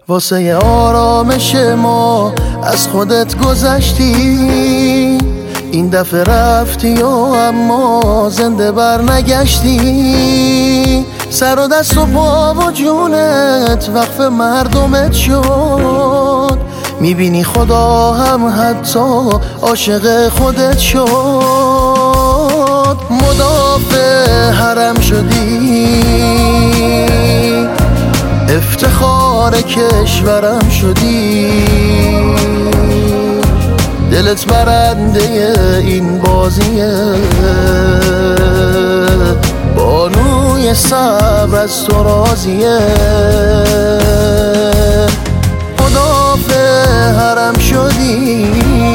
واسه آرامش ما از خودت گذشتی، این دفعه رفتی و اما زنده بر نگشتی. سر و دست و پا و جونت وقف مردمت شد، میبینی خدا هم حتی عاشق خودت شد. مدافع حرم شدی، افتخار کشورم شدی، دلت برنده این بازیه، بانوی صبر از تو راضیه. مدافع حرم شدی،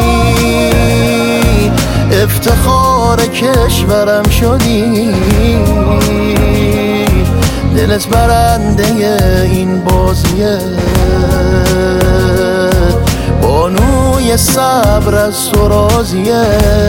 افتخار کشورم شدی، دلت برنده این بازیه، بانوی صبر از تو راضیه.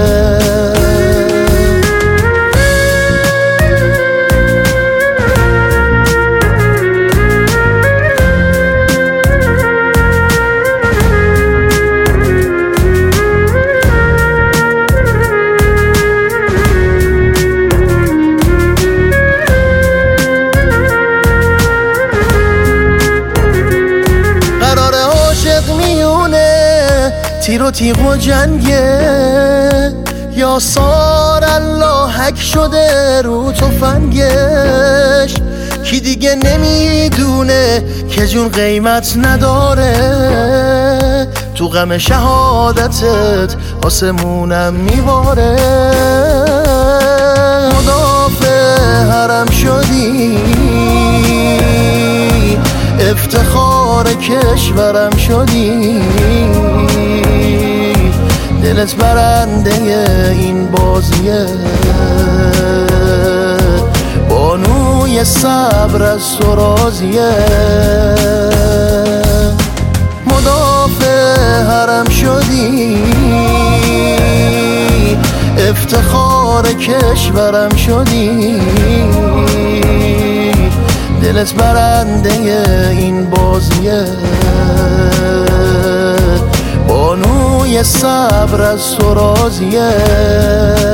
تیر و تیغ و جنگه، یا سار الله حک شده رو تفنگش. کی دیگه نمیدونه که جون قیمت نداره، تو غم شهادتت آسمونم میباره. مدافع حرم شدی، افتخار کشورم شدی، دلت برنده این بازیه، بانوی صبر از تو راضیه. مدافع حرم شدی، افتخار کشورم شدی، دلت برنده این بازیه، بانوی صبر از تو راضیه.